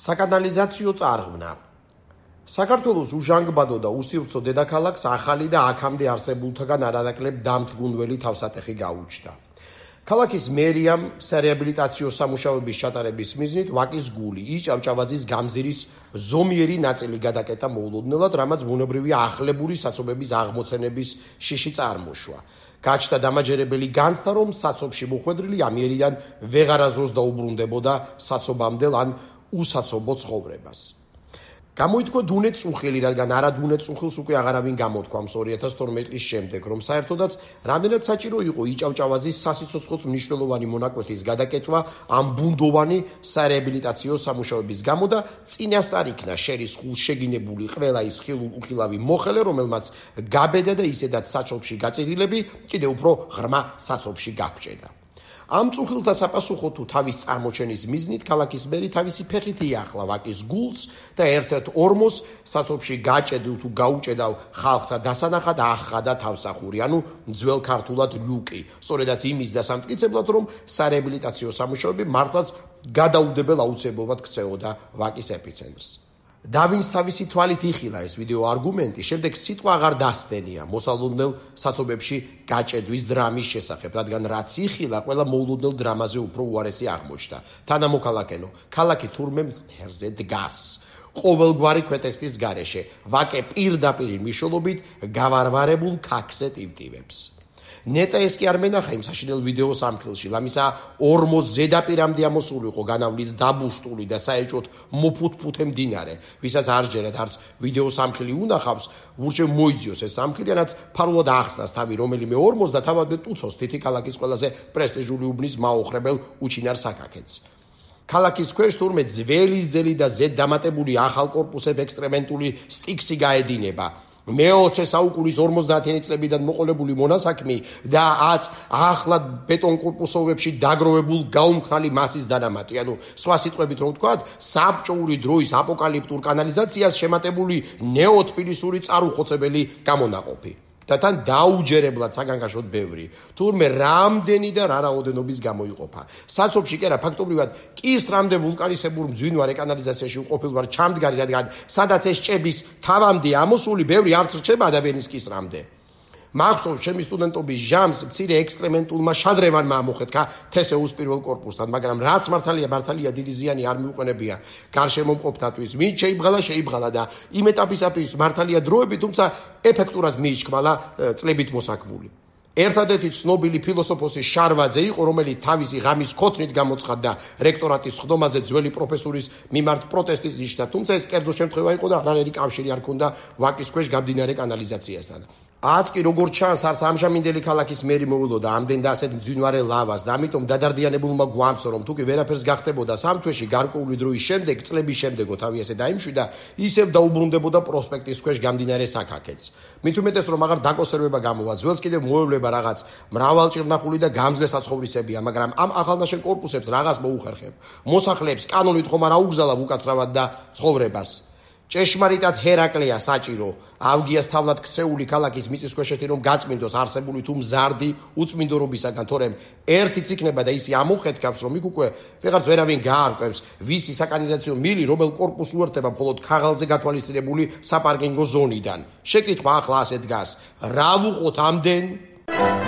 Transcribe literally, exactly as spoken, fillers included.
საკანალიზაციო წარღვნა. საქართველოს უჟანგბადო და უსივრცო დედაქალაქს ახალი და აქამდე არსებულთაგან არანაკლებ დამთგუნველი თავსატეხი გაუჩნდა. ქალაქის მერიამ სარეაბილიტაციო სამუშაოების ჩატარების მიზნით ვაკის გული იჭავჭავაძის გამზირის ზომიერი ნაწილი გადაკეტა მოულოდნელად, რამაც ბუნებრივი ახლებური საცობების აღმოცენების შიში წარმოშვა. გაჩნდა დამაჯერებელი განცდა, რომ საცობში მოხვედრილი ამიერიდან ვეღარასდროს დაუბრუნდებოდა საცობამდელ ან უსაცობო ცხოვრებას. გამოითქვა დუნე წუხილი, რადგან არა დუნე წუხილს უკვე აღარავინ გამოთქვამს ორი ათას თორმეტი წლის შემდეგ, რომ საერთოდაც რამდენად საჭირო იყო იჭავჭავაძის სასიცოცხლოდ მნიშვნელოვანი მონაკვეთის გადაკეთვა ამ ბუნდოვანი სარეაბილიტაციო სამუშაოების გამო და წინასწარ იქნა შერის ხულშეგინებული ყველა ის ხილულ-უხილავი მოხელე, რომელმაც გაბედა და ისედაც საჩობში გაწირილები კიდევ უფრო ღრმა საცობში გაგჭედა. ამ წუხილთა საპასუხო თუ თავის წარმოჩენის მიზნით ქალაქის მერი თავისი ფეხით იახლა ვაკის გულს და ერთ-ერთ ორმოს საცობში გაჭედილ თუ გაუჭედავ ხალხთა დასანახად ახადა თავსახური, ანუ ძველ ქართულად ლუკი, სწორედაც იმის დასამტკიცებლად, რომ სარეაბილიტაციო სამუშაოები მართლაც გადაუდებელ აუცილებლად ქცეოდა ვაკის ეპიცენტრს. და ვინც თავისი თვალით იხილა ეს ვიდეო არგუმენტი, შემდეგ სიტყვა აღარ დასდენია მოსალოდნელ საცობებში გაჭედვის დრამის შესახებ, რადგან რაც იხილა, ყველა მოულოდნელ დრამაზე უფრო უარესი აღმოჩნდა. თანამოქალაქენო, ქალაქი თურმე მღერზე დგას. ყოველგვარი ქვეტექსტის გარეშე, ვაკე პირდაპირ მნიშვნელობით გავარვარებულ ქაქზე ტივტივებს. ნეტა ეს კი არ მენახა იმ საშინელ ვიდეო სამკილში, ლამისა ორმოს ზედაპირამდე ამოსული იყო განავლის დაბუშტული და საეჭვოდ მოფუთფუთე მდინარე, ვისაც არ ჯერათ არც ვიდეო სამკილი უნახავს, ურჩევ მოიძიოს ეს სამკილი, რაც ფარულად ახსნას თავი რომელიმე ორმოს და თავადვე ტუცოს თითი ქალაქის ყველაზე პრესტიჟული უბნის მაოხრებელ უჩინარ საკაკეთს. ქალაქის ქვეშ თურმე ძველი ზელი და ზედ დამატებული ახალ კორპუსებ ექსტრემენტული სტიქსი გაედინება. მეოცე საუკუნის ორმოცდაათიანი წლებიდან მოყოლებული მონასაქმი და აც ახლად ბეტონ კორპუსოვებში დაგროვებულ გაუმქრალი მასის დანამატი, ანუ სხვა სიტყვებით რომ ვთქვათ, საბჭოური დროის აპოკალიფტურ კანალიზაციას შემატებული ნეოთბილისური წარუხოცებელი გამონაყოფი. და თან დაუჯერებლად საგანგაშოდ ბევრი, თურმე რამდენი და რა რაოდენობის გამოიყოფა. საცობში კი არა, ფაქტობრივად კისრამდე ვულკანიზებურ მძვინვარე კანალიზაციაში უყოფილ ვარ ჩამდგარი, რადგან სადაც ეს ჭების თავამდე ამოსული ბევრი არც რჩება ადამიანის კისრამდე. მახსოვს ჩემი სტუდენტობის ჟამს მცირე ექსტრემენტულმა შადრევანმა ამოხეთქა თესეუს პირველ კორპუსთან, მაგრამ რაც მართალია მართალია დიდი ზიანი არ მიუყენებია გარშემომყოფთათვის. ვინც შეიბღალა შეიბღალა და იმ ეტაპისათვის მართალია დროები, თუმცა ეფექტურად მიიჩქმალა წლებით მოსაქმული. ერთადერთი ცნობილი ფილოსოფოსი შარვაძე იყო, რომელიც თავისი ღამის ქოთნით გამოცხადდა რექტორატის სხდომაზე ძველი პროფესორის მიმართ პროტესტის ნიშნად, თუმცა ეს კერძო შემთხვევა იყო და არანაირი კავშირი არ ჰქონდა ვაკის ქვეშ გამდინარე კანალიზაციასთან. აც კი როგორც ჩანს, არც ამჟამინდელი ქალაქის მერი მოულოდა ამდენ და ასეთ მძვინვარე ლავას და ამიტომ დადარდიანებულმა გვამცო, რომ თუკი ვერაფერს გახდებოდა სამთვეში გარკვეული დროის შემდეგ, წლების შემდეგო თავი ესე დაიმშვიდა, ისევ დაუბრუნდებოდა პროსპექტის ქვეშ გამდინარე საკაკეთს. მით უმეტეს რომ აღარ დაკონსერვება გამოვა, ძველს კიდევ მოევლება რაღაც მრავალჭირნახული და გამძლე საცხოვრისებია, მაგრამ ამ ახალნაშენ კორპუსებს რაღაც მოუხერხებ. მოსახლეებს კანონით ხომ არ აუგზავნებთ უკაცრავად და ცხოვრებას. ჭეშმარიტად ჰერაკლეა საჭირო ავგიას თავლად ქცეული ქალაქის მიწისქვეშეთი რომ გაწმინდოს არსებული თუ მზარდი უწმინდორობისაგან, თორემ ერთიც იქნება და ისი ამოხეთქავს, რომ იქ უკვე ვეღარც ვერავინ გაარკვევს ვისი საკანალიზაციო მილი რომელ კორპუსს უერთდება მხოლოდ ქაღალდზე გათვალისწინებული საპარკინგო ზონიდან. შეკითხვა ახლა ასე დგას, რა ვუყოთ ამდენ?